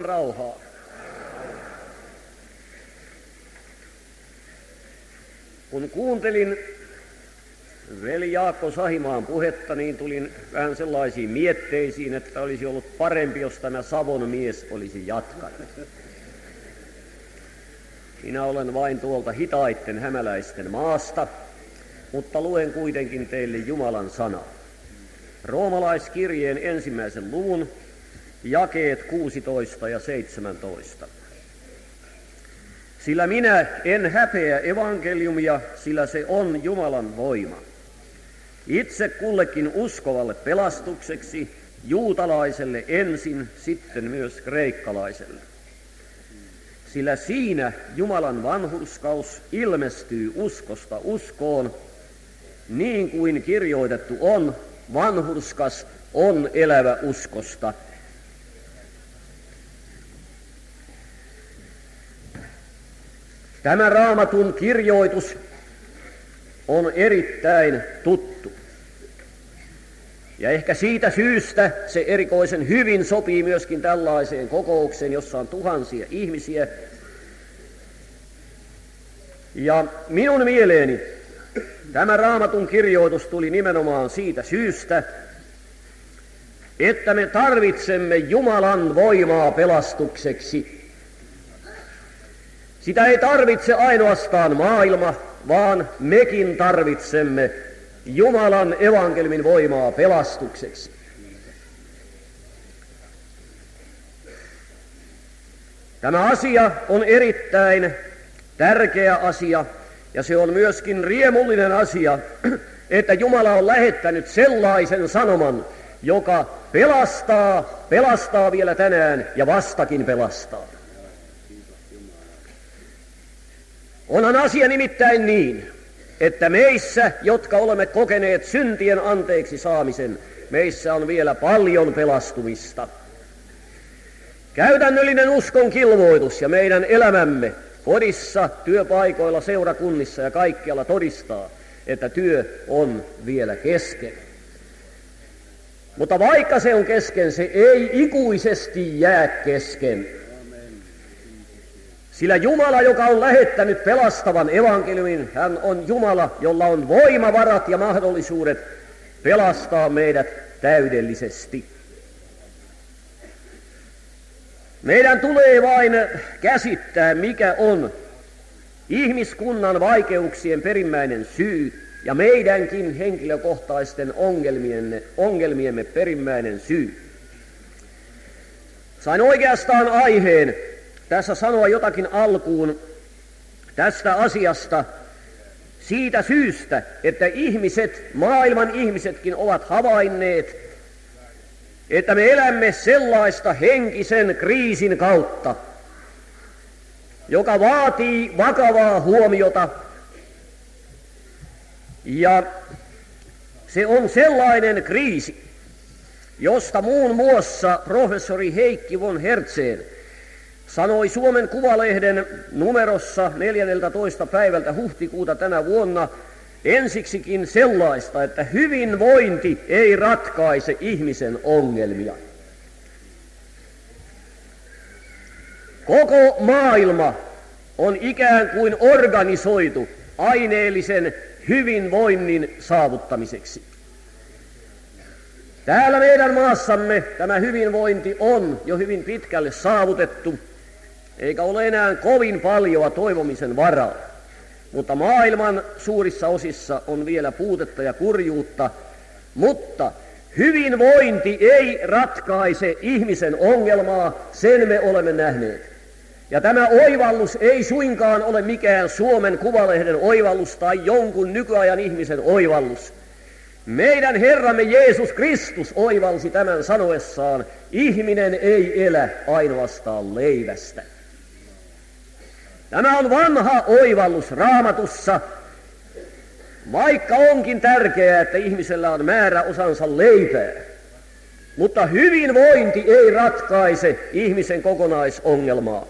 Rauhaa. Kun kuuntelin veli Jaakko Sahimaan puhetta, niin tulin vähän sellaisiin mietteisiin, että olisi ollut parempi, jos tämä Savon mies olisi jatkanut. Minä olen vain tuolta hitaitten hämäläisten maasta, mutta luen kuitenkin teille Jumalan sanaa. Roomalaiskirjeen 1. luvun, jakeet 16 ja 17. Sillä minä en häpeä evankeliumia, sillä se on Jumalan voima. Itse kullekin uskovalle pelastukseksi, juutalaiselle ensin, sitten myös kreikkalaiselle. Sillä siinä Jumalan vanhurskaus ilmestyy uskosta uskoon, niin kuin kirjoitettu on, vanhurskas on elävä uskosta. Tämä Raamatun kirjoitus on erittäin tuttu. Ja ehkä siitä syystä se erikoisen hyvin sopii myöskin tällaiseen kokoukseen, jossa on tuhansia ihmisiä. Ja minun mieleeni tämä Raamatun kirjoitus tuli nimenomaan siitä syystä, että me tarvitsemme Jumalan voimaa pelastukseksi. Sitä ei tarvitse ainoastaan maailma, vaan mekin tarvitsemme Jumalan evankeliumin voimaa pelastukseksi. Tämä asia on erittäin tärkeä asia, ja se on myöskin riemullinen asia, että Jumala on lähettänyt sellaisen sanoman, joka pelastaa vielä tänään ja vastakin pelastaa. Onhan asia nimittäin niin, että meissä, jotka olemme kokeneet syntien anteeksi saamisen, meissä on vielä paljon pelastumista. Käytännöllinen uskon kilvoitus ja meidän elämämme kodissa, työpaikoilla, seurakunnissa ja kaikkialla todistaa, että työ on vielä kesken. Mutta vaikka se on kesken, se ei ikuisesti jää kesken. Sillä Jumala, joka on lähettänyt pelastavan evankeliumin, hän on Jumala, jolla on voimavarat ja mahdollisuudet pelastaa meidät täydellisesti. Meidän tulee vain käsittää, mikä on ihmiskunnan vaikeuksien perimmäinen syy ja meidänkin henkilökohtaisten ongelmiemme perimmäinen syy. Sain oikeastaan aiheen tässä sanoa jotakin alkuun tästä asiasta siitä syystä, että maailman ihmisetkin ovat havainneet, että me elämme sellaista henkisen kriisin kautta, joka vaatii vakavaa huomiota, ja se on sellainen kriisi, josta muun muassa professori Heikki von Hertzén sanoi Suomen Kuvalehden numerossa 14. päivältä huhtikuuta tänä vuonna ensiksikin sellaista, että hyvinvointi ei ratkaise ihmisen ongelmia. Koko maailma on ikään kuin organisoitu aineellisen hyvinvoinnin saavuttamiseksi. Täällä meidän maassamme tämä hyvinvointi on jo hyvin pitkälle saavutettu, eikä ole enää kovin paljoa toivomisen varaa. Mutta maailman suurissa osissa on vielä puutetta ja kurjuutta, mutta hyvinvointi ei ratkaise ihmisen ongelmaa, sen me olemme nähneet. Ja tämä oivallus ei suinkaan ole mikään Suomen Kuvalehden oivallus tai jonkun nykyajan ihmisen oivallus. Meidän Herramme Jeesus Kristus oivalsi tämän sanoessaan, ihminen ei elä ainoastaan leivästä. Tämä on vanha oivallus Raamatussa, vaikka onkin tärkeää, että ihmisellä on määrä osansa leipää. Mutta hyvinvointi ei ratkaise ihmisen kokonaisongelmaa.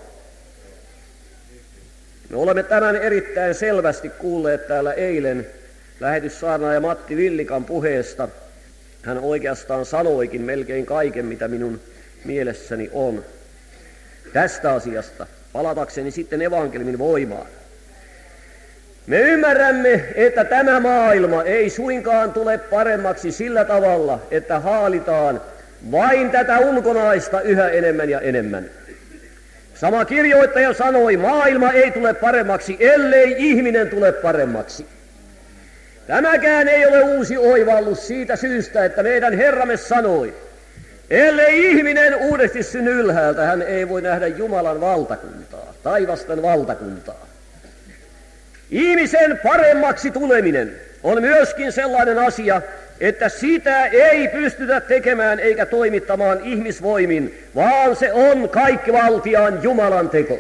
Me olemme tämän erittäin selvästi kuulleet täällä eilen lähetyssaarnaaja Matti Villikan puheesta. Hän oikeastaan sanoikin melkein kaiken, mitä minun mielessäni on. tästä asiasta, palatakseni sitten evankeliumin voimaan. Me ymmärrämme, että tämä maailma ei suinkaan tule paremmaksi sillä tavalla, että haalitaan vain tätä ulkonaista yhä enemmän ja enemmän. Sama kirjoittaja sanoi, maailma ei tule paremmaksi, ellei ihminen tule paremmaksi. Tämäkään ei ole uusi oivallus siitä syystä, että meidän Herramme sanoi, ellei ihminen uudesti synny ylhäältä, hän ei voi nähdä Jumalan valtakuntaa, taivasten valtakuntaa. Ihmisen paremmaksi tuleminen on myöskin sellainen asia, että sitä ei pystytä tekemään eikä toimittamaan ihmisvoimin, vaan se on kaikkivaltiaan Jumalan teko.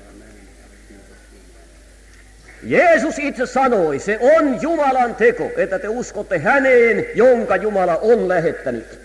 Jeesus itse sanoi, se on Jumalan teko, että te uskotte häneen, jonka Jumala on lähettänyt.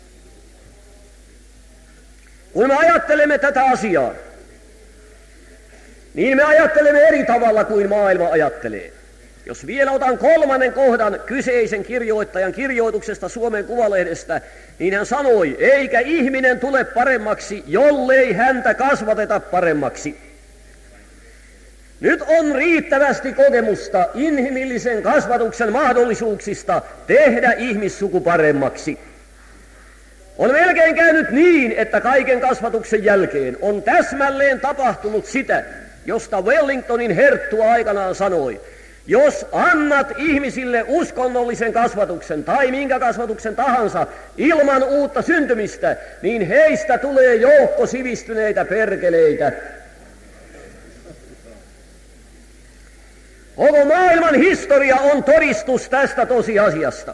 Kun me ajattelemme tätä asiaa, niin me ajattelemme eri tavalla kuin maailma ajattelee. Jos vielä otan 3. kohdan kyseisen kirjoittajan kirjoituksesta Suomen Kuvalehdestä, niin hän sanoi, eikä ihminen tule paremmaksi, jollei häntä kasvateta paremmaksi. Nyt on riittävästi kokemusta inhimillisen kasvatuksen mahdollisuuksista tehdä ihmissuku paremmaksi. On melkein käynyt niin, että kaiken kasvatuksen jälkeen on täsmälleen tapahtunut sitä, josta Wellingtonin herttu aikanaan sanoi, jos annat ihmisille uskonnollisen kasvatuksen tai minkä kasvatuksen tahansa ilman uutta syntymistä, niin heistä tulee joukko sivistyneitä perkeleitä. Koko maailman historia on todistus tästä tosiasiasta.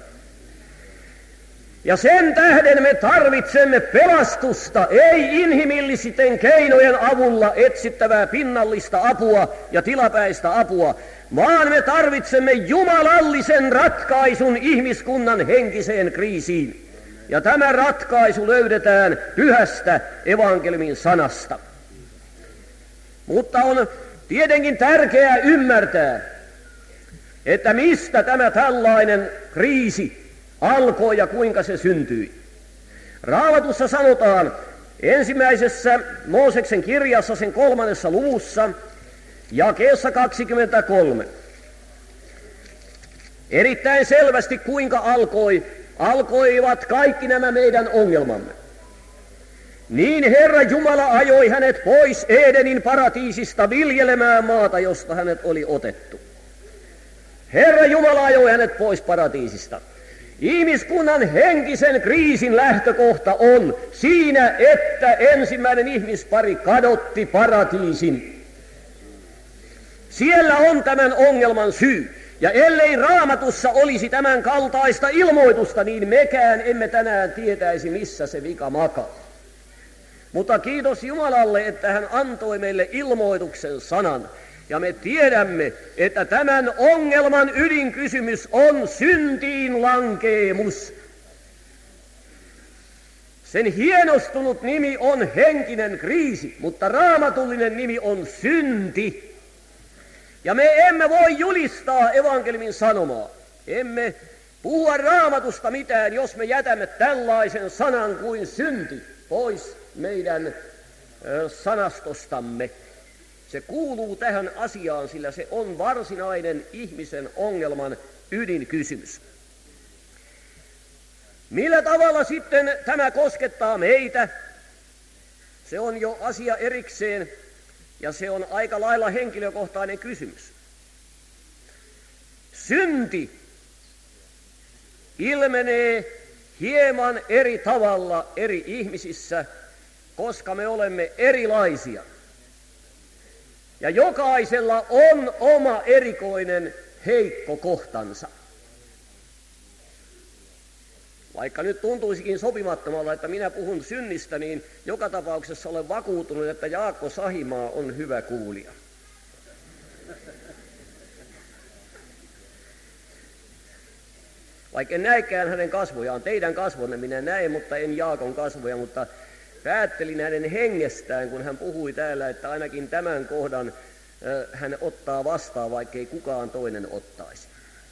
Ja sen tähden me tarvitsemme pelastusta, ei inhimillisten keinojen avulla etsittävää pinnallista apua ja tilapäistä apua, vaan me tarvitsemme jumalallisen ratkaisun ihmiskunnan henkiseen kriisiin. Ja tämä ratkaisu löydetään pyhästä evankeliumin sanasta. Mutta on tietenkin tärkeää ymmärtää, että mistä tämä tällainen kriisi alkoi ja kuinka se syntyi. Raamatussa sanotaan ensimmäisessä Mooseksen kirjassa sen 3. luvussa jakeessa 23. Erittäin selvästi kuinka alkoivat kaikki nämä meidän ongelmamme. Niin Herra Jumala ajoi hänet pois Edenin paratiisista viljelemään maata, josta hänet oli otettu. Herra Jumala ajoi hänet pois paratiisista. Ihmiskunnan henkisen kriisin lähtökohta on siinä, että ensimmäinen ihmispari kadotti paratiisin. Siellä on tämän ongelman syy. Ja ellei Raamatussa olisi tämän kaltaista ilmoitusta, niin mekään emme tänään tietäisi, missä se vika makaa. Mutta kiitos Jumalalle, että hän antoi meille ilmoituksen sanan. Ja me tiedämme, että tämän ongelman ydinkysymys on syntiin lankeemus. Sen hienostunut nimi on henkinen kriisi, mutta raamatullinen nimi on synti. Ja me emme voi julistaa evankeliumin sanomaa. Emme puhua Raamatusta mitään, jos me jätämme tällaisen sanan kuin synti pois meidän sanastostamme. Se kuuluu tähän asiaan, sillä se on varsinainen ihmisen ongelman ydinkysymys. Millä tavalla sitten tämä koskettaa meitä? Se on jo asia erikseen ja se on aika lailla henkilökohtainen kysymys. Synti ilmenee hieman eri tavalla eri ihmisissä, koska me olemme erilaisia. Ja jokaisella on oma erikoinen heikko kohtansa. Vaikka nyt tuntuisikin sopimattomalta, että minä puhun synnistä, niin joka tapauksessa olen vakuutunut, että Jaakko Sahimaa on hyvä kuulija. Vaikka en näekään hänen kasvojaan, teidän kasvonne minä näen, mutta en Jaakon kasvoja, mutta päättelin hänen hengestään, kun hän puhui täällä, että ainakin tämän kohdan hän ottaa vastaan, vaikkei kukaan toinen ottaisi.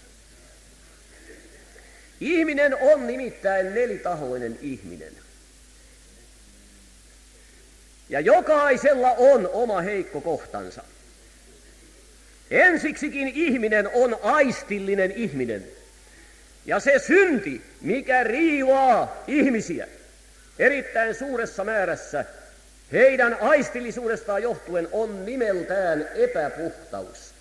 Ihminen on nimittäin nelitahoinen ihminen. Ja jokaisella on oma heikko kohtansa. Ensiksikin ihminen on aistillinen ihminen. Ja se synti, mikä riivaa ihmisiä erittäin suuressa määrässä, heidän aistillisuudestaan johtuen on nimeltään epäpuhtaus.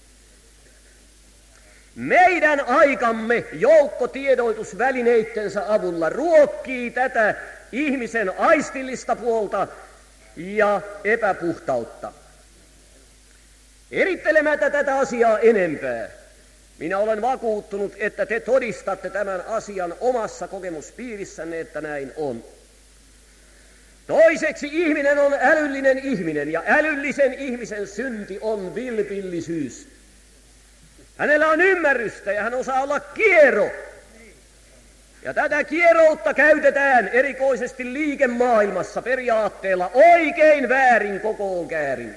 Meidän aikamme joukkotiedotusvälineittensä avulla ruokkii tätä ihmisen aistillista puolta ja epäpuhtautta. Erittelemättä tätä asiaa enempää, minä olen vakuuttunut, että te todistatte tämän asian omassa kokemuspiirissänne, että näin on. Toiseksi ihminen on älyllinen ihminen, ja älyllisen ihmisen synti on vilpillisyys. Hänellä on ymmärrystä ja hän osaa olla kiero. Ja tätä kieroutta käytetään erikoisesti liikemaailmassa periaatteella oikein väärin kokoon käärin.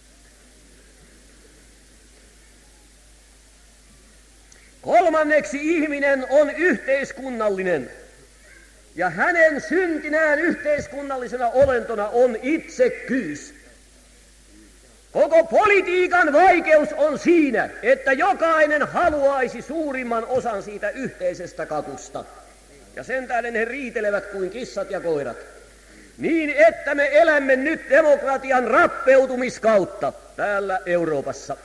Kolmanneksi ihminen on yhteiskunnallinen. Ja hänen syntinään yhteiskunnallisena olentona on itsekkyys. Koko politiikan vaikeus on siinä, että jokainen haluaisi suurimman osan siitä yhteisestä kakusta. Ja sen tähden he riitelevät kuin kissat ja koirat. Niin, että me elämme nyt demokratian rappeutumiskautta täällä Euroopassa.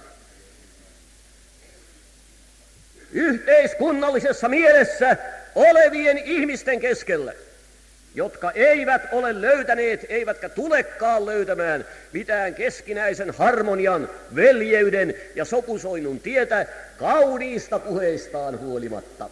Yhteiskunnallisessa mielessä olevien ihmisten keskellä, jotka eivät ole löytäneet, eivätkä tulekaan löytämään mitään keskinäisen harmonian, veljeyden ja sopusoinnun tietä kauniista puheistaan huolimatta.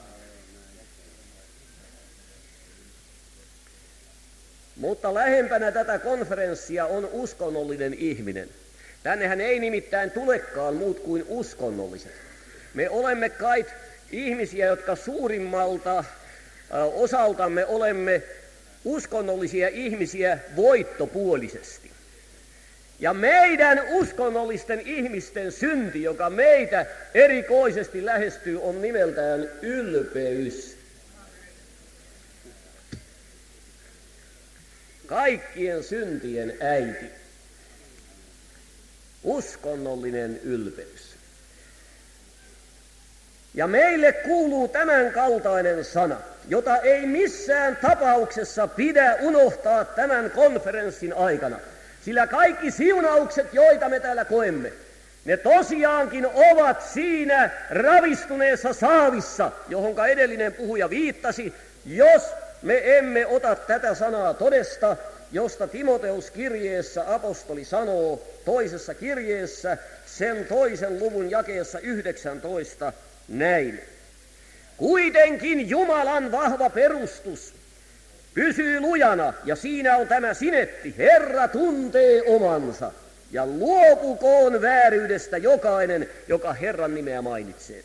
Mutta lähempänä tätä konferenssia on uskonnollinen ihminen. Tännehän ei nimittäin tulekaan muut kuin uskonnolliset. Me olemme kai ihmisiä, jotka suurimmalta osaltamme olemme uskonnollisia ihmisiä voittopuolisesti. Ja meidän uskonnollisten ihmisten synti, joka meitä erikoisesti lähestyy, on nimeltään ylpeys. Kaikkien syntien äiti. Uskonnollinen ylpeys. Ja meille kuuluu tämän kaltainen sana, jota ei missään tapauksessa pidä unohtaa tämän konferenssin aikana. Sillä kaikki siunaukset, joita me täällä koemme, ne tosiaankin ovat siinä ravistuneessa saavissa, johonka edellinen puhuja viittasi, jos me emme ota tätä sanaa todesta, josta Timoteus kirjeessä apostoli sanoo toisessa kirjeessä, sen 2. luvun jakeessa 19 näin. Kuitenkin Jumalan vahva perustus pysyy lujana, ja siinä on tämä sinetti: Herra tuntee omansa, ja luopukoon vääryydestä jokainen, joka Herran nimeä mainitsee.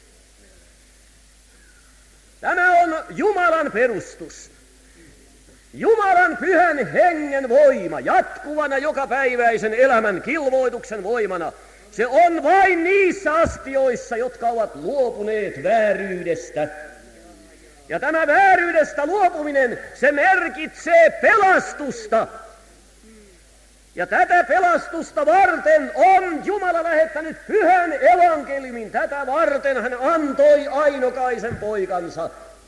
Tämä on Jumalan perustus. Jumalan pyhän hengen voima, jatkuvana jokapäiväisen elämän kilvoituksen voimana, se on vain niissä astioissa, jotka ovat luopuneet vääryydestä. Ja tämä vääryydestä luopuminen, se merkitsee pelastusta. Ja tätä pelastusta varten on Jumala lähettänyt pyhän evankeliumin. Tätä varten hän antoi ainokaisen poikansa.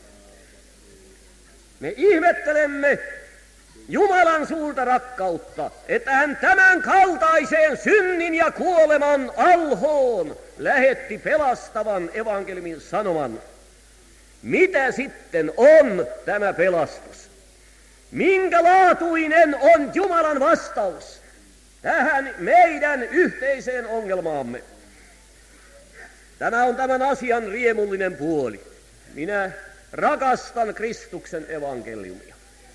Me ihmettelemme Jumalan suurta rakkautta, että hän tämän kaltaiseen synnin ja kuoleman alhoon lähetti pelastavan evankeliumin sanoman. Mitä sitten on tämä pelastus? Minkälaatuinen on Jumalan vastaus tähän meidän yhteiseen ongelmaamme? Tämä on tämän asian riemullinen puoli. Minä rakastan Kristuksen evankeliumia.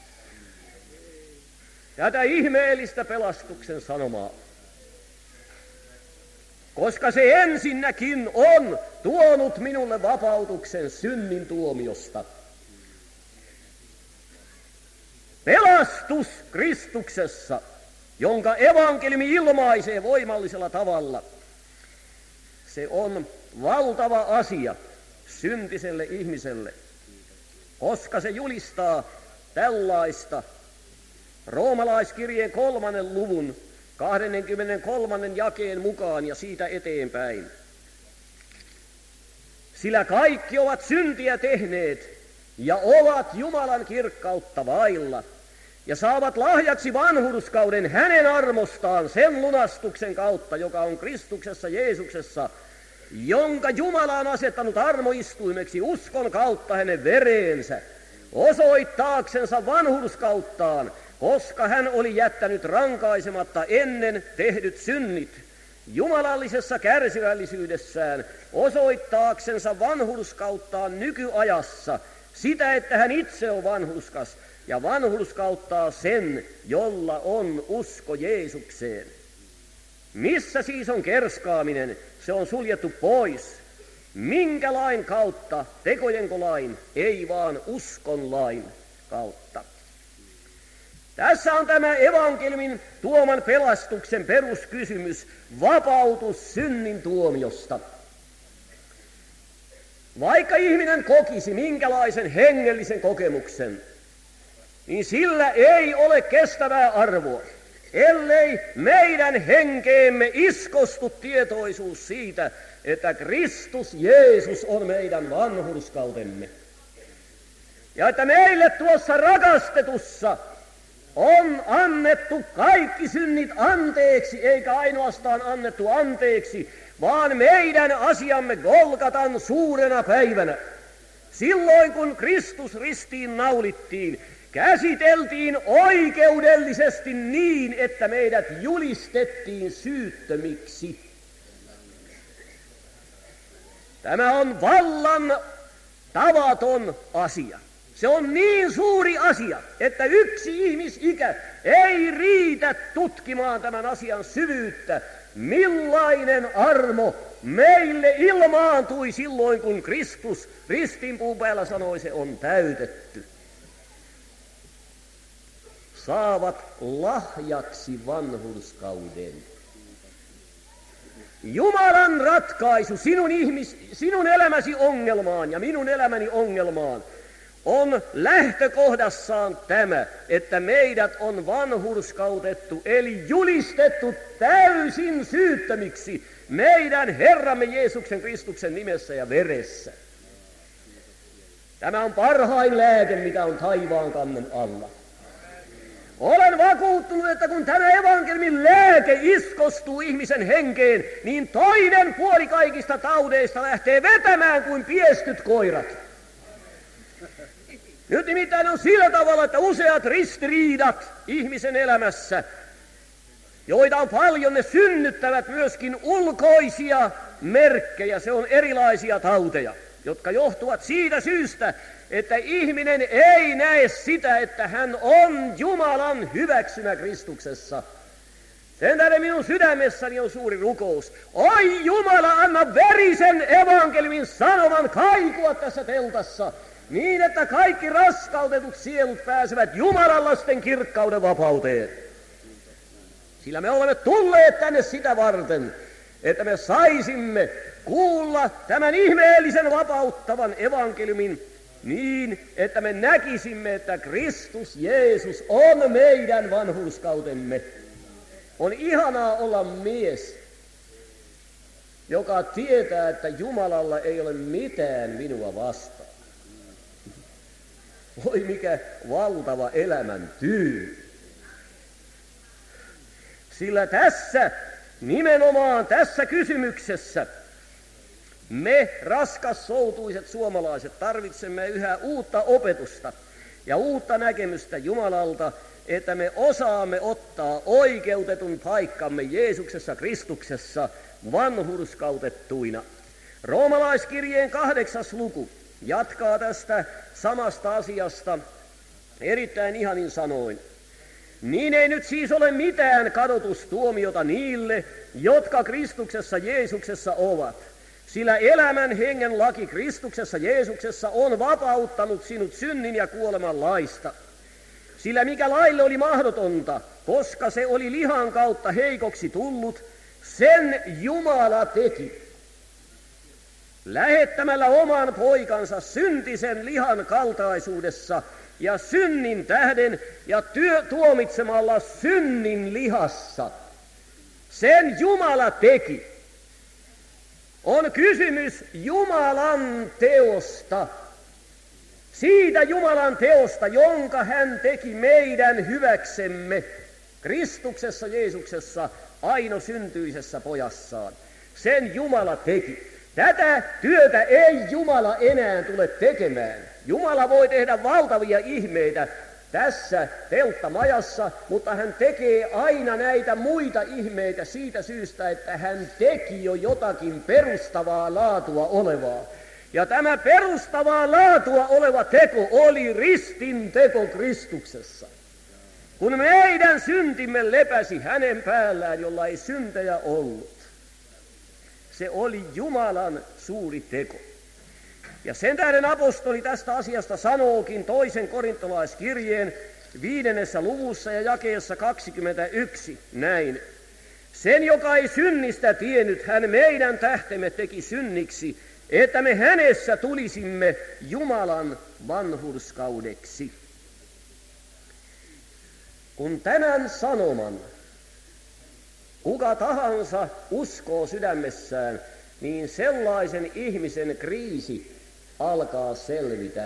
Tätä ihmeellistä pelastuksen sanomaa. Koska se ensinnäkin on tuonut minulle vapautuksen synnin tuomiosta. Pelastus Kristuksessa, jonka evankeliumi ilmaisee voimallisella tavalla, se on valtava asia syntiselle ihmiselle, koska se julistaa tällaista Roomalaiskirjeen 3. luvun 23. jakeen mukaan ja siitä eteenpäin. Sillä kaikki ovat syntiä tehneet ja ovat Jumalan kirkkautta vailla ja saavat lahjaksi vanhurskauden hänen armostaan sen lunastuksen kautta, joka on Kristuksessa Jeesuksessa, jonka Jumala on asettanut armoistuimeksi uskon kautta hänen vereensä, osoittaaksensa vanhurskauttaan, koska hän oli jättänyt rankaisematta ennen tehdyt synnit, jumalallisessa kärsivällisyydessään osoittaaksensa vanhurskauttaan nykyajassa sitä, että hän itse on vanhurskas, ja vanhurskauttaa sen, jolla on usko Jeesukseen. Missä siis on kerskaaminen? Se on suljettu pois. Minkä lain kautta? Tekojenko lain? Ei vaan uskon lain kautta. Tässä on tämä evankeliumin tuoman pelastuksen peruskysymys, vapautus synnin tuomiosta. Vaikka ihminen kokisi minkälaisen hengellisen kokemuksen, niin sillä ei ole kestävää arvoa, ellei meidän henkeemme iskostu tietoisuus siitä, että Kristus Jeesus on meidän vanhurskautemme. Ja että meille tuossa rakastetussa on annettu kaikki synnit anteeksi, eikä ainoastaan annettu anteeksi, vaan meidän asiamme Golgatan suurena päivänä. Silloin kun Kristus ristiin naulittiin, käsiteltiin oikeudellisesti niin, että meidät julistettiin syyttömiksi. Tämä on vallan tavaton asia. Se on niin suuri asia, että yksi ihmisikä ei riitä tutkimaan tämän asian syvyyttä, millainen armo meille ilmaantui silloin, kun Kristus ristinpuun päällä sanoi, se on täytetty. Saavat lahjaksi vanhurskauden. Jumalan ratkaisu sinun elämäsi ongelmaan ja minun elämäni ongelmaan on lähtökohdassaan tämä, että meidät on vanhurskautettu, eli julistettu täysin syyttömiksi meidän Herramme Jeesuksen Kristuksen nimessä ja veressä. Tämä on parhain lääke, mitä on taivaan kannen alla. Olen vakuuttunut, että kun tämä evankeliumin lääke iskostuu ihmisen henkeen, niin toinen puoli kaikista taudeista lähtee vetämään kuin piestyt koirat. Nyt nimittäin on sillä tavalla, että useat ristiriidat ihmisen elämässä, joita on paljon, ne synnyttävät myöskin ulkoisia merkkejä. Se on erilaisia tauteja, jotka johtuvat siitä syystä, että ihminen ei näe sitä, että hän on Jumalan hyväksymä Kristuksessa. Sen tähden minun sydämessäni on suuri rukous. Oi Jumala, anna verisen evankeliumin sanoman kaikua tässä teltassa, niin että kaikki raskautetut sielut pääsevät Jumalan lasten kirkkauden vapauteen. Sillä me olemme tulleet tänne sitä varten, että me saisimme kuulla tämän ihmeellisen vapauttavan evankeliumin niin, että me näkisimme, että Kristus Jeesus on meidän vanhurskautemme. On ihanaa olla mies, joka tietää, että Jumalalla ei ole mitään minua vastaan. Voi mikä valtava elämän tyyli. Sillä tässä, nimenomaan tässä kysymyksessä, me raskassoutuiset suomalaiset tarvitsemme yhä uutta opetusta ja uutta näkemystä Jumalalta, että me osaamme ottaa oikeutetun paikkamme Jeesuksessa Kristuksessa vanhurskautettuina. Roomalaiskirjeen 8. luku jatkaa tästä samasta asiasta erittäin ihanin sanoin. Niin ei nyt siis ole mitään kadotustuomiota niille, jotka Kristuksessa Jeesuksessa ovat. Sillä elämän hengen laki Kristuksessa Jeesuksessa on vapauttanut sinut synnin ja kuoleman laista. Sillä mikä laille oli mahdotonta, koska se oli lihan kautta heikoksi tullut, sen Jumala teki. Lähettämällä oman poikansa syntisen lihan kaltaisuudessa ja synnin tähden ja tuomitsemalla synnin lihassa. Sen Jumala teki. On kysymys Jumalan teosta. Siitä Jumalan teosta, jonka hän teki meidän hyväksemme Kristuksessa Jeesuksessa, ainoasyntyisessä pojassaan. Sen Jumala teki. Tätä työtä ei Jumala enää tule tekemään. Jumala voi tehdä valtavia ihmeitä tässä telttamajassa, mutta hän tekee aina näitä muita ihmeitä siitä syystä, että hän teki jo jotakin perustavaa laatua olevaa. Ja tämä perustavaa laatua oleva teko oli ristin teko Kristuksessa. Kun meidän syntimme lepäsi hänen päällään, jolla ei syntejä ollut. Se oli Jumalan suuri teko. Ja sen tähden apostoli tästä asiasta sanookin 2. korintolaiskirjeen 5. luvussa ja jakeessa 21 näin. Sen, joka ei synnistä tiennyt, hän meidän tähtemme teki synniksi, että me hänessä tulisimme Jumalan vanhurskaudeksi. Kun tämän sanoman kuka tahansa uskoo sydämessään, niin sellaisen ihmisen kriisi alkaa selvitä.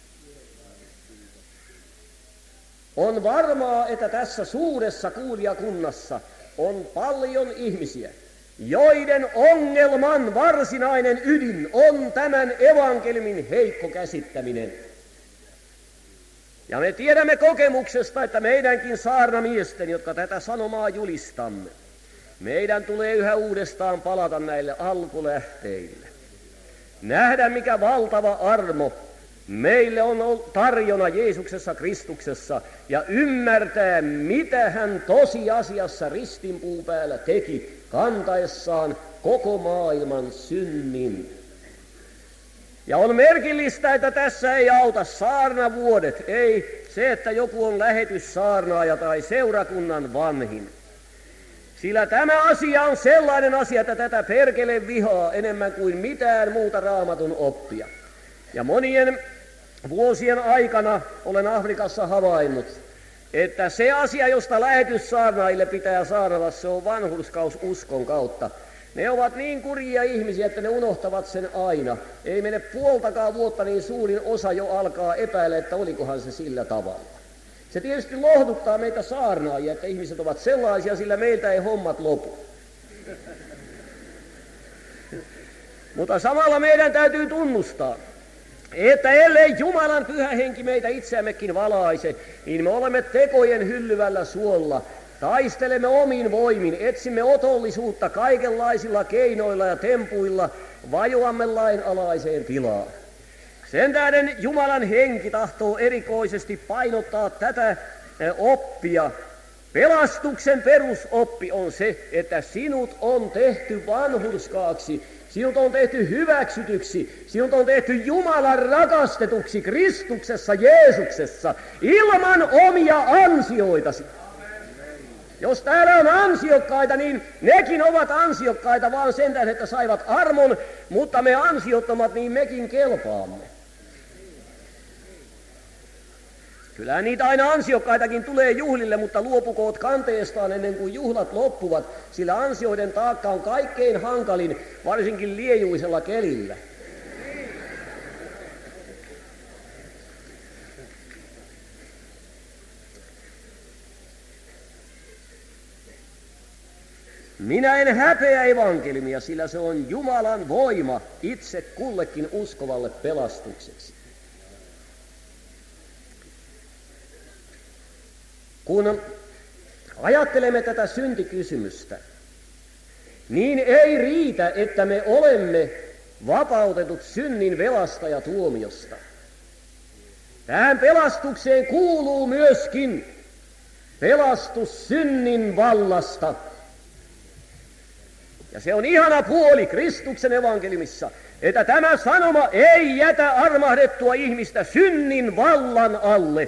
On varmaa, että tässä suuressa kuulijakunnassa on paljon ihmisiä, joiden ongelman varsinainen ydin on tämän evankeliumin heikko käsittäminen. Ja me tiedämme kokemuksesta, että meidänkin saarnamiesten, jotka tätä sanomaa julistamme, meidän tulee yhä uudestaan palata näille alkulähteille. Nähdä, mikä valtava armo meille on tarjona Jeesuksessa Kristuksessa ja ymmärtää, mitä hän tosiasiassa ristinpuun päällä teki kantaessaan koko maailman synnin. Ja on merkillistä, että tässä ei auta saarnavuodet, ei se, että joku on lähetyssaarnaaja tai seurakunnan vanhin. Sillä tämä asia on sellainen asia, että tätä perkele vihaa enemmän kuin mitään muuta Raamatun oppia. Ja monien vuosien aikana olen Afrikassa havainnut, että se asia, josta lähetyssaarnaajille pitää saarnata, se on vanhurskaus uskon kautta. Ne ovat niin kurjia ihmisiä, että ne unohtavat sen aina. Ei mene puoltakaan vuotta, niin suurin osa jo alkaa epäillä, että olikohan se sillä tavalla. Se tietysti lohduttaa meitä saarnaajia, että ihmiset ovat sellaisia, sillä meiltä ei hommat lopu. Mutta samalla meidän täytyy tunnustaa, että ellei Jumalan pyhä henki meitä itseämmekin valaise, niin me olemme tekojen hyllyvällä suolla. Taistelemme omin voimin, etsimme otollisuutta kaikenlaisilla keinoilla ja tempuilla, vajoamme lainalaiseen tilaan. Sen tähden Jumalan henki tahtoo erikoisesti painottaa tätä oppia. Pelastuksen perusoppi on se, että sinut on tehty vanhurskaaksi, sinut on tehty hyväksytyksi, sinut on tehty Jumalan rakastetuksi Kristuksessa Jeesuksessa ilman omia ansioitasi. Jos täällä on ansiokkaita, niin nekin ovat ansiokkaita vaan sen tähden, että saivat armon, mutta me ansiottomat, niin mekin kelpaamme. Kyllä niitä aina ansiokkaitakin tulee juhlille, mutta luopukoot kanteestaan ennen kuin juhlat loppuvat, sillä ansioiden taakka on kaikkein hankalin, varsinkin liejuisella kelillä. Minä en häpeä evankeliumia, sillä se on Jumalan voima itse kullekin uskovalle pelastukseksi. Kun ajattelemme tätä syntikysymystä, niin ei riitä, että me olemme vapautetut synnin velasta ja tuomiosta. Tähän pelastukseen kuuluu myöskin pelastus synnin vallasta. Ja se on ihana puoli Kristuksen evankeliumissa, että tämä sanoma ei jätä armahdettua ihmistä synnin vallan alle.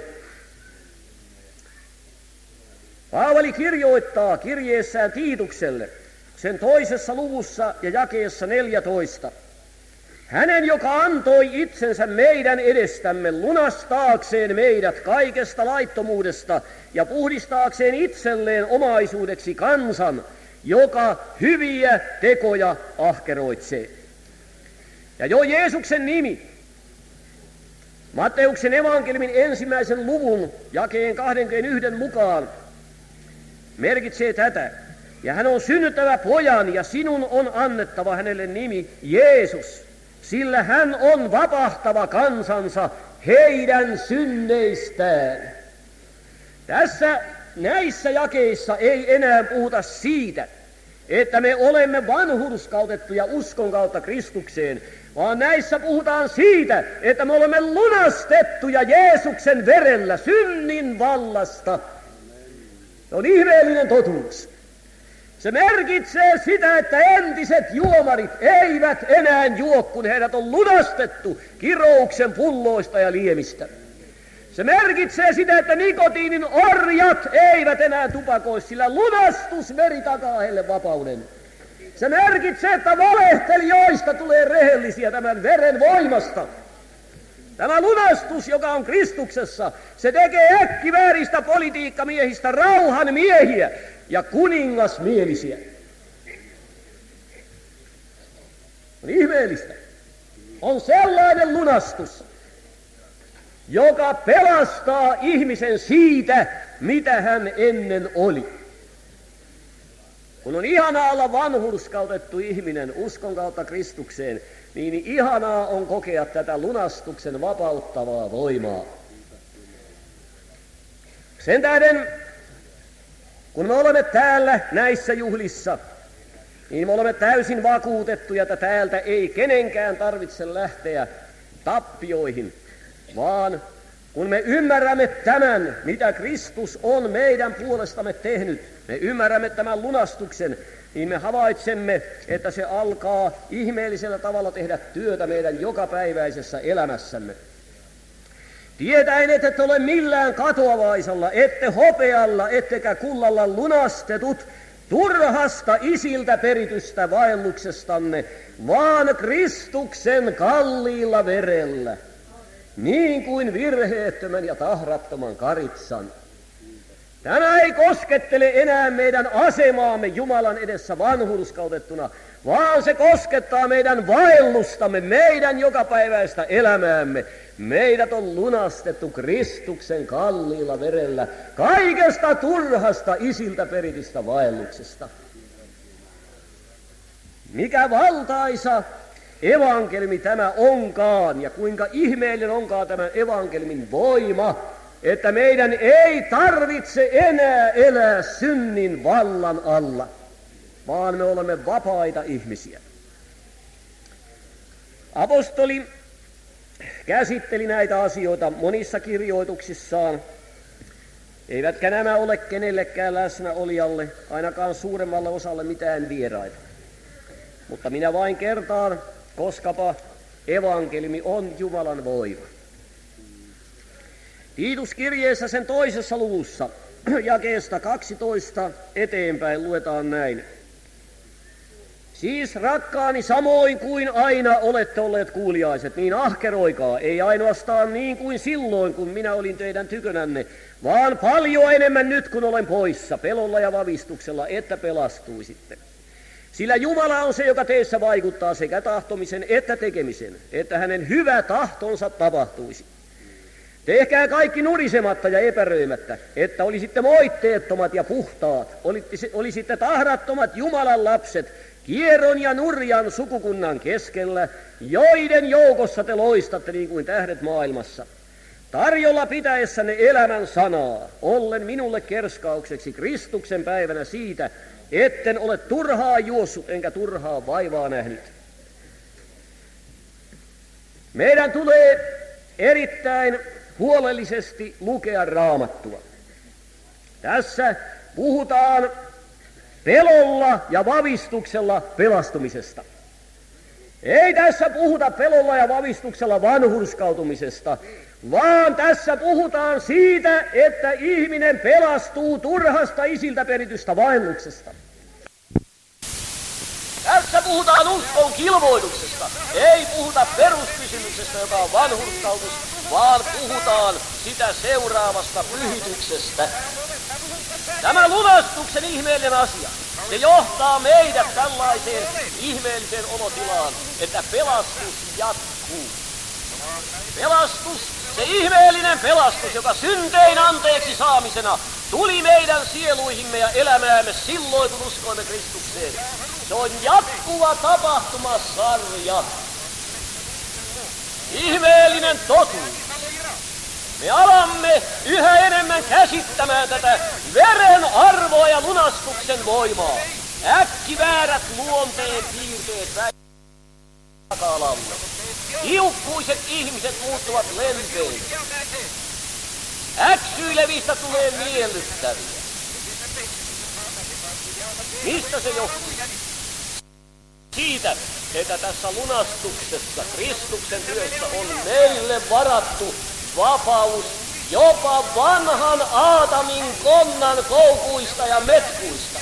Paavali kirjoittaa kirjeessään Tiitukselle sen 2. luvussa ja jakeessa 14. Hänen, joka antoi itsensä meidän edestämme lunastaakseen meidät kaikesta laittomuudesta ja puhdistaakseen itselleen omaisuudeksi kansan, joka hyviä tekoja ahkeroitsee. Ja jo Jeesuksen nimi, Matteuksen evankeliumin 1. luvun jakeen 21 mukaan, merkitsee tätä. Ja hän on synnyttävä pojan, ja sinun on annettava hänelle nimi Jeesus, sillä hän on vapahtava kansansa heidän synneistään. Näissä jakeissa ei enää puhuta siitä, että me olemme vanhurskautettuja uskon kautta Kristukseen, vaan näissä puhutaan siitä, että me olemme lunastettuja Jeesuksen verellä synnin vallasta. Se on ihmeellinen totuus. Se merkitsee sitä, että entiset juomarit eivät enää juo, kun heidät on lunastettu kirouksen pulloista ja liemistä. Se merkitsee sitä, että nikotiinin orjat eivät enää tupakoi, sillä lunastusveri takaa heille vapauden. Se merkitsee, että valehtelijoista tulee rehellisiä tämän veren voimasta. Tämä lunastus, joka on Kristuksessa, se tekee äkkivääristä politiikkamiehistä rauhan miehiä ja kuningasmielisiä. On ihmeellistä. On sellainen lunastus, joka pelastaa ihmisen siitä, mitä hän ennen oli. Kun on ihanaa olla vanhurskautettu ihminen uskon kautta Kristukseen, niin ihanaa on kokea tätä lunastuksen vapauttavaa voimaa. Sen tähden, kun me olemme täällä näissä juhlissa, niin me olemme täysin vakuutettuja, että täältä ei kenenkään tarvitse lähteä tappioihin, vaan kun me ymmärrämme tämän, mitä Kristus on meidän puolestamme tehnyt, me ymmärrämme tämän lunastuksen, niin me havaitsemme, että se alkaa ihmeellisellä tavalla tehdä työtä meidän jokapäiväisessä elämässämme. Tietäen, että et ole millään katoavaisella, ette hopealla, ettekä kullalla lunastetut turhasta isiltä peritystä vaelluksestanne, vaan Kristuksen kalliilla verellä, niin kuin virheettömän ja tahrattoman karitsan. Tämä ei koskettele enää meidän asemaamme Jumalan edessä vanhurskautettuna, vaan se koskettaa meidän vaellustamme, meidän jokapäiväistä elämäämme. Meidät on lunastettu Kristuksen kalliilla verellä kaikesta turhasta isiltä peritystä vaelluksesta. Mikä valtaisa evankeliumi tämä onkaan, ja kuinka ihmeellinen onkaan tämän evankeliumin voima, että meidän ei tarvitse enää elää synnin vallan alla, vaan me olemme vapaita ihmisiä. Apostoli käsitteli näitä asioita monissa kirjoituksissaan, eivätkä nämä ole kenellekään läsnäolijalle, ainakaan suuremmalle osalle mitään vieraita. Mutta minä vain kertaan, koskapa evankeliumi on Jumalan voima. Tiituskirjeessä sen 2. luvussa, jakeesta 12 eteenpäin luetaan näin. Siis rakkaani, samoin kuin aina olette olleet kuuliaiset, niin ahkeroikaa, ei ainoastaan niin kuin silloin, kun minä olin teidän tykönänne, vaan paljon enemmän nyt, kun olen poissa, pelolla ja vavistuksella, että pelastuisitte. Sillä Jumala on se, joka teissä vaikuttaa sekä tahtomisen että tekemisen, että hänen hyvä tahtonsa tapahtuisi. Tehkää kaikki nurisematta ja epäröimättä, että olisitte moitteettomat ja puhtaat, olisitte tahrattomat Jumalan lapset, kieron ja nurjan sukukunnan keskellä, joiden joukossa te loistatte niin kuin tähdet maailmassa. Tarjolla pitäessänne elämän sanaa, ollen minulle kerskaukseksi Kristuksen päivänä siitä, etten ole turhaa juossut enkä turhaa vaivaa nähnyt. Meidän tulee erittäin huolellisesti lukea Raamattua. Tässä puhutaan pelolla ja vavistuksella pelastumisesta. Ei tässä puhuta pelolla ja vavistuksella vanhurskautumisesta, vaan tässä puhutaan siitä, että ihminen pelastuu turhasta isiltä peritystä vaelluksesta. Tässä Tässä puhutaan uskon kilvoituksesta. Ei puhuta peruskysymyksestä, joka on vanhurskautus, vaan puhutaan sitä seuraavasta pyhityksestä. Tämä lunastuksen ihmeellinen asia, se johtaa meidät tällaiseen ihmeelliseen olotilaan, että pelastus jatkuu. Pelastus, se ihmeellinen pelastus, joka syntein anteeksi saamisena tuli meidän sieluihimme ja elämäämme silloin, kun uskoimme Kristukseen. Se on jatkuva tapahtumasarja. Ihmeellinen totuus. Me alamme yhä enemmän käsittämään tätä veren arvoa ja lunastuksen voimaa. Äkkiväärät luonteen piirteet taka-alalle. Hiukkuiset ihmiset muuttuvat lempeiksi. Äksyilevistä tulee miellyttäviä. Mistä se johtuu? Siitä, että tässä lunastuksessa, Kristuksen työssä on meille varattu vapaus jopa vanhan Aatamin konnan koukuista ja metkuista.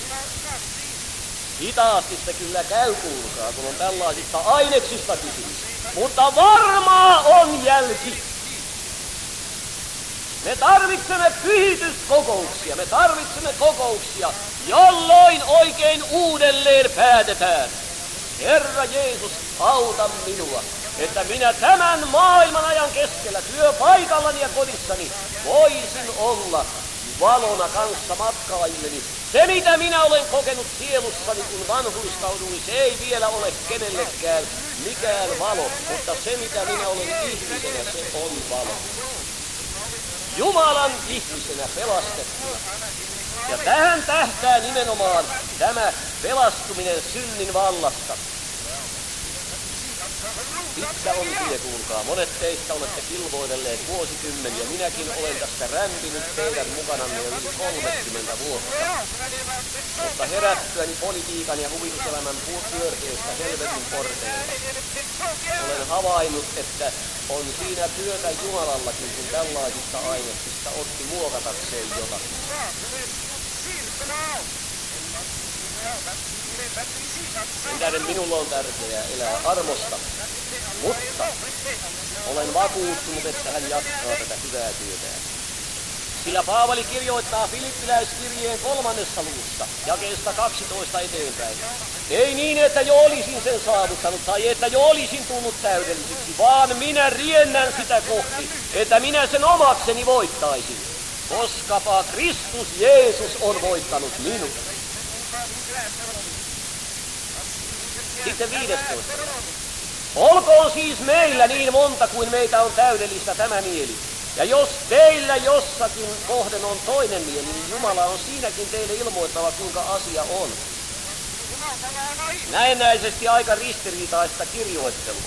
Hitaasti se kyllä käy, kuulkaa, kun on tällaisista aineksista kysymys. Mutta varmaa on jälki. Me tarvitsemme pyhityskokouksia, me tarvitsemme kokouksia, jolloin oikein uudelleen päätetään. Herra Jeesus, auta minua, että minä tämän maailman ajan keskellä työpaikallani ja kodissani voisin olla valona kanssa matkaajilleni. Se, mitä minä olen kokenut sielussani, kun vanhurskauduin, se ei vielä ole kenellekään mikään valo, mutta se, mitä minä olen ihmisenä, se on valo. Jumalan ihmisenä pelastettuna. Ja tähän tähtää nimenomaan tämä pelastuminen synnin vallasta. Pitkä on tie, kuulkaa. Monet teistä olette kilvoidelleet vuosikymmeniä. Minäkin olen tästä rämpinyt teidän mukananne jo yli 30 vuotta. Mutta herättyäni politiikan ja huvituselämän pyörteistä helvetin porteilta. Olen havainnut, että on siinä työtä Jumalallakin, kun tällaisista aineksista otti muokatakseen jotakin. Sen tähden minulla on tärkeää elää armosta, mutta olen vakuuttunut, että hän jatkaa tätä hyvää työtään. Sillä Paavali kirjoittaa Filippiläiskirjeen 3. luvussa, jakeesta 12 eteenpäin. Ei niin, että jo olisin sen saavuttanut tai että jo olisin tullut täydelliseksi, vaan minä riennän sitä kohti, että minä sen omakseni voittaisin, koskapa Kristus Jeesus on voittanut minut. Sitten 15. Olkoon siis meillä niin monta kuin meitä on täydellistä tämä mieli. Ja jos teillä jossakin kohden on toinen mieli, niin Jumala on siinäkin teille ilmoittava, kuinka asia on. Näennäisesti aika ristiriitaista kirjoittelua.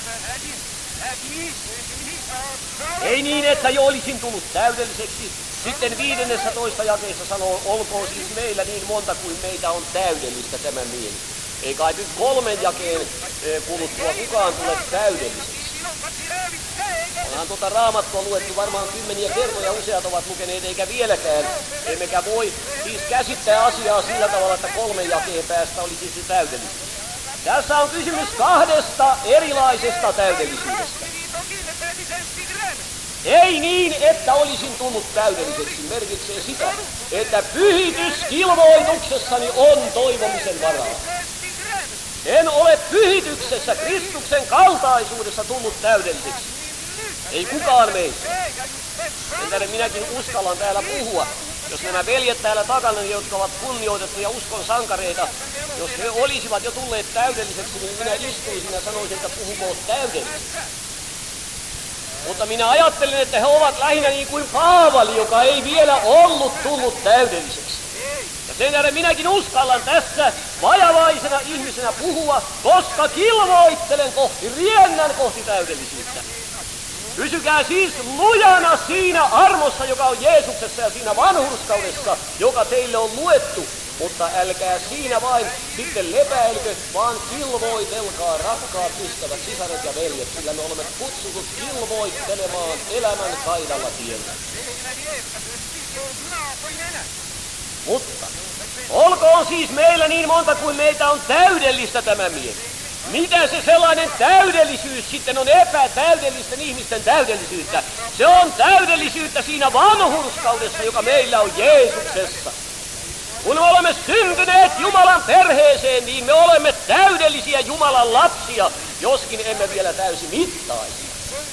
Ei niin, että jo olisin tullut täydelliseksi. Sitten 15. jakeessa sanoo, olkoon siis meillä niin monta kuin meitä on täydellistä tämä mieli. Ei kai nyt 3 jakeen kuluttua kukaan tule täydelliseksi. Onhan tuota Raamattua luettu varmaan kymmeniä kertoja, useat ovat lukeneet, eikä vieläkään. Emmekä voi siis käsittää asiaa sillä tavalla, että 3 jakeen päästä olisi se täydellisyys. Tässä on kysymys 2 erilaisesta täydellisyydestä. Ei niin, että olisin tullut täydelliseksi, merkitsee sitä, että pyhityskilvoituksessani on toivomisen varaa. En ole pyhityksessä, Kristuksen kaltaisuudessa tullut täydelliseksi. Ei kukaan meistä. Sen tähden minäkin uskallan täällä puhua. Jos nämä veljet täällä takana, jotka ovat kunnioitettuja uskon sankareita, jos he olisivat jo tulleet täydelliseksi, niin minä istuisin ja sanoisin, että puhukoon täydelliseksi. Mutta minä ajattelen, että he ovat lähinnä niin kuin Paavali, joka ei vielä ollut tullut täydelliseksi. Ja sen tähden minäkin uskallan tässä vajavaisena ihmisenä puhua, koska kilvoittelen kohti, riennän kohti täydellisyyttä. Pysykää siis lujana siinä armossa, joka on Jeesuksessa ja siinä vanhurskaudessa, joka teille on luettu. Mutta älkää siinä vain sitten lepäilkö, vaan kilvoitelkaa, rakkaat ystävät, sisaret ja veljet, sillä me olemme kutsutut kilvoittelemaan elämän kaidalla tiellä. Mutta olkoon siis meillä niin monta kuin meitä on täydellistä tämä mieli. Mitä se sellainen täydellisyys sitten on epätäydellisten ihmisten täydellisyyttä? Se on täydellisyyttä siinä vanhurskaudessa, joka meillä on Jeesuksessa. Kun me olemme syntyneet Jumalan perheeseen, niin me olemme täydellisiä Jumalan lapsia, joskin emme vielä täysi mittaisia.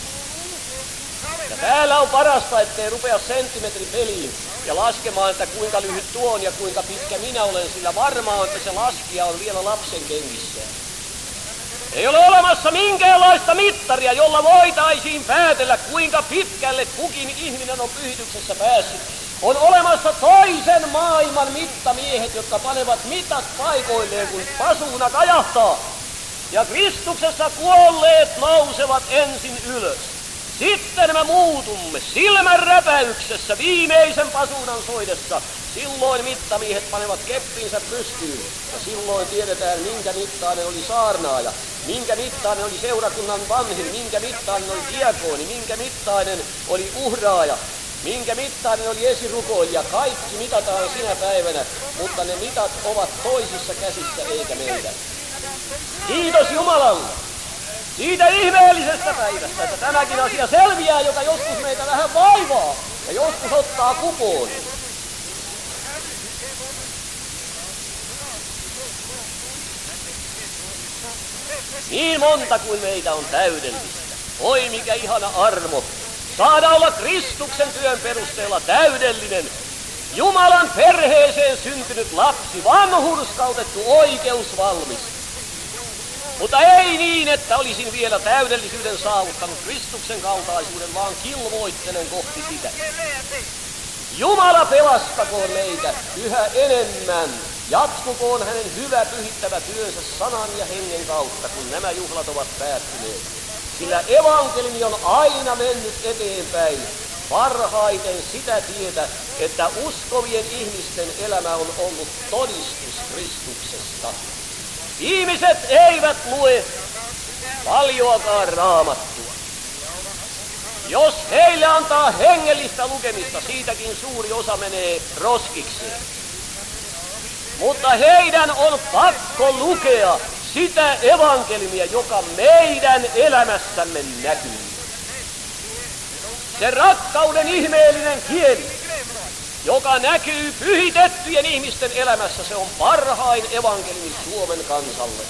Ja täällä on parasta, ettei rupea senttimetripeliin ja laskemaan, että kuinka lyhyt tuo on ja kuinka pitkä minä olen, sillä varmaan, että se laskija on vielä lapsen kengissä. Ei ole olemassa minkäänlaista mittaria, jolla voitaisiin päätellä, kuinka pitkälle kukin ihminen on pyhityksessä päässyt. On olemassa toisen maailman mittamiehet, jotka panevat mitat paikoilleen, kun pasuuna kajahtaa. Ja Kristuksessa kuolleet nousevat ensin ylös. Sitten me muutumme silmän räpäyksessä viimeisen pasuunan soidessa. Silloin mittamiehet panevat keppinsä pystyyn. Ja silloin tiedetään, minkä mittainen oli saarnaaja, minkä mittainen oli seurakunnan vanhin, minkä mittainen oli diakoni, minkä mittainen oli uhraaja, minkä mittainen oli esirukoilija. Kaikki mitataan sinä päivänä, mutta ne mitat ovat toisissa käsissä eikä meidän. Kiitos Jumalalle siitä ihmeellisestä päivästä, että tämäkin asia selviää, joka joskus meitä vähän vaivaa ja joskus ottaa kupoon. Niin monta kuin meitä on täydellistä. Oi mikä ihana armo saada olla Kristuksen työn perusteella täydellinen, Jumalan perheeseen syntynyt lapsi, vanhurskautettu, oikeusvalmis. Mutta ei niin, että olisin vielä täydellisyyden saavuttanut Kristuksen kaltaisuuden, vaan kilvoittelen kohti sitä. Jumala pelastakoon meitä yhä enemmän. Jatkukoon hänen hyvä pyhittävä työnsä sanan ja hengen kautta, kun nämä juhlat ovat päättyneet. Sillä evankeliumi on aina mennyt eteenpäin parhaiten sitä tietä, että uskovien ihmisten elämä on ollut todistus Kristuksesta. Ihmiset eivät lue paljoakaan Raamattua. Jos heille antaa hengellistä lukemista, siitäkin suuri osa menee roskiksi. Mutta heidän on pakko lukea sitä evankeliumia, joka meidän elämässämme näkyy. Se rakkauden ihmeellinen kieli, joka näkyy pyhitettyjen ihmisten elämässä, se on parhain evankeliumi Suomen kansalle.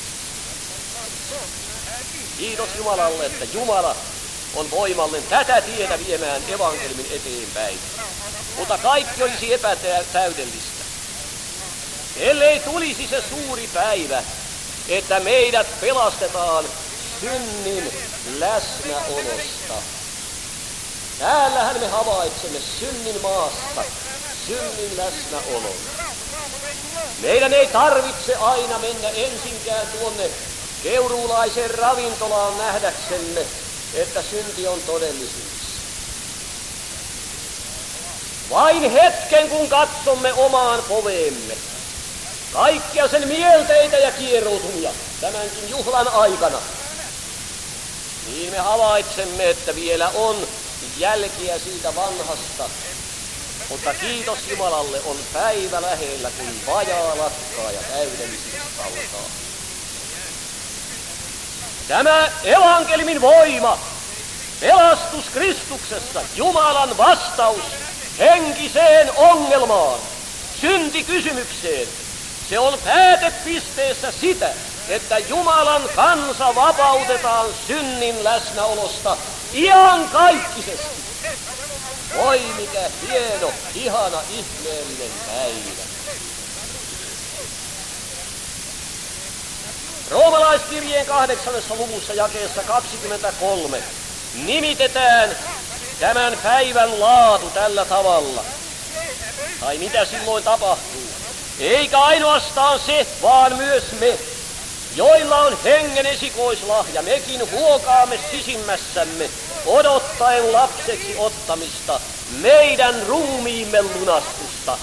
Kiitos Jumalalle, että Jumala on voimallinen tätä tietä viemään evankeliumin eteenpäin. Mutta kaikki olisi epätäydellistä, ellei tulisi se suuri päivä, että meidät pelastetaan synnin läsnäolosta. Täällähän me havaitsemme synnin maasta, synnin läsnäolon. Meidän ei tarvitse aina mennä ensinkään tuonne keuruulaiseen ravintolaan nähdäksemme, että synti on todellisuus. Vain hetken, kun katsomme omaan poveemme, kaikkia sen mielteitä ja kieroutumia tämänkin juhlan aikana, niin me havaitsemme, että vielä on jälkiä siitä vanhasta, mutta kiitos Jumalalle, on päivä lähellä, kun vajaa lakkaa ja täydellisyys alkaa. Tämä evankeliumin voima, pelastus Kristuksessa, Jumalan vastaus henkiseen ongelmaan, syntikysymykseen, se on päätepisteessä sitä, että Jumalan kansa vapautetaan synnin läsnäolosta iankaikkisesti. Oi mikä hieno, ihana, ihmeellinen päivä. Roomalaiskirjeen 8. luvussa jakeessa 23 nimitetään tämän päivän laatu tällä tavalla. Tai mitä silloin tapahtuu? Eikä ainoastaan se, vaan myös me, joilla on hengen esikoislahja, mekin huokaamme sisimmässämme, odottaen lapseksi ottamista, meidän ruumiimme lunastusta.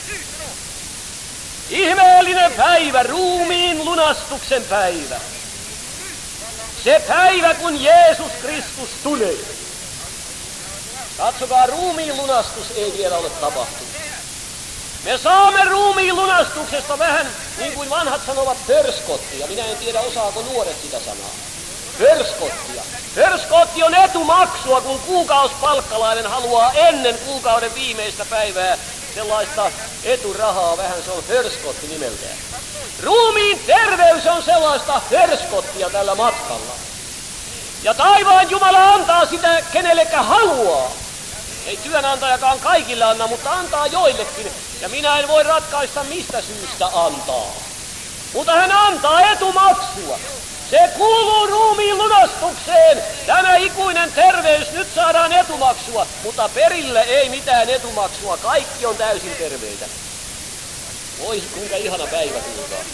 Ihmeellinen päivä, ruumiin lunastuksen päivä. Se päivä, kun Jeesus Kristus tulee. Katsokaa, ruumiin lunastus ei vielä ole tapahtunut. Me saamme ruumiin lunastuksesta vähän, niin kuin vanhat sanovat, förskottia. Minä en tiedä, osaako nuoret sitä sanaa. Förskottia. Förskotti on etumaksua, kun kuukausipalkkalainen haluaa ennen kuukauden viimeistä päivää sellaista eturahaa, vähän se on förskotti nimeltään. Ruumiin terveys on sellaista förskottia tällä matkalla. Ja taivaan Jumala antaa sitä kenellekä haluaa. Ei työnantajakaan kaikille anna, mutta antaa joillekin. Ja minä en voi ratkaista, mistä syystä antaa. Mutta hän antaa etumaksua. Se kuuluu ruumiin lunastukseen. Tämä ikuinen terveys, nyt saadaan etumaksua. Mutta perille ei mitään etumaksua. Kaikki on täysin terveitä. Voi kuinka ihana päivä kuulkaa.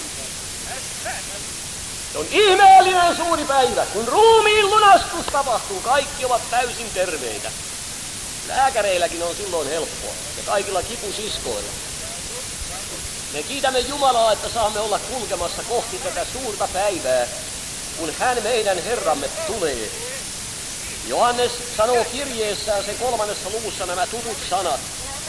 Se on ihmeellinen suuri päivä. Kun ruumiin lunastus tapahtuu, kaikki ovat täysin terveitä. Lääkäreilläkin on silloin helppoa ja kaikilla kipusiskoilla. Me kiitämme Jumalaa, että saamme olla kulkemassa kohti tätä suurta päivää, kun hän meidän Herramme tulee. Johannes sanoo kirjeessään sen 3. luvussa nämä tutut sanat.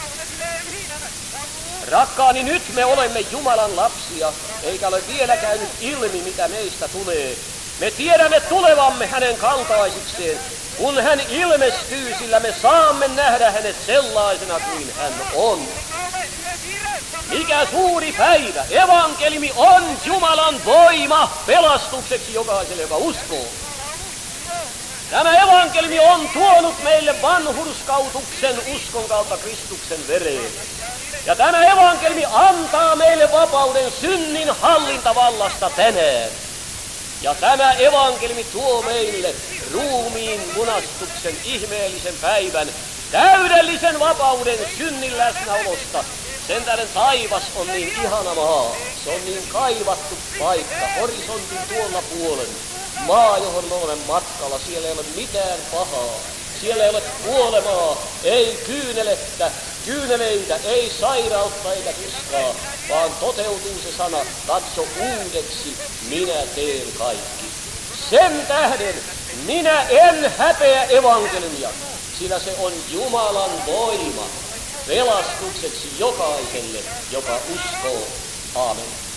Rakkaani, nyt me olemme Jumalan lapsia, eikä ole vielä käynyt ilmi, mitä meistä tulee. Me tiedämme tulevamme hänen kaltaisikseen. Kun hän ilmestyy, sillä me saamme nähdä hänet sellaisena kuin hän on. Mikä suuri päivä! Evankeliumi on Jumalan voima pelastukseksi jokaiselle, joka uskoo. Tämä evankeliumi on tuonut meille vanhurskautuksen uskon kautta Kristuksen vereen. Ja tämä evankeliumi antaa meille vapauden synnin hallintavallasta tänään. Ja tämä evankeliumi tuo meille ruumiin lunastuksen ihmeellisen päivän, täydellisen vapauden synnin läsnäolosta. Sen tähden taivas on niin ihana maa, se on niin kaivattu paikka, horisontin tuolla puolen. Maa, johon me olemme matkalla, siellä ei ole mitään pahaa. Siellä ei ole kuolemaa, ei kyyneleitä, ei sairautta eikä tuskaa, vaan toteutuu se sana, katso uudeksi, minä teen kaikki. Sen tähden minä en häpeä evankeliumia, sillä se on Jumalan voima pelastukseksi jokaiselle, joka uskoo. Aamen.